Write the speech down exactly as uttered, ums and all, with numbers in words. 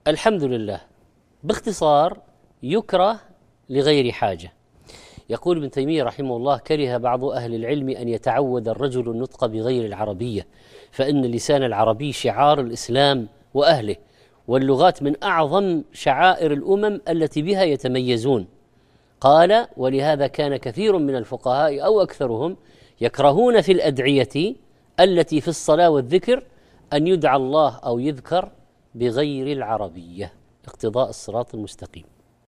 الحمد لله. باختصار، يكره لغير حاجة. يقول ابن تيمية رحمه الله: كره بعض أهل العلم أن يتعود الرجل النطق بغير العربية، فإن اللسان العربي شعار الإسلام وأهله، واللغات من أعظم شعائر الأمم التي بها يتميزون. قال: ولهذا كان كثير من الفقهاء أو أكثرهم يكرهون في الأدعية التي في الصلاة والذكر أن يدعى الله أو يذكر بغير العربية، اقتضاء الصراط المستقيم.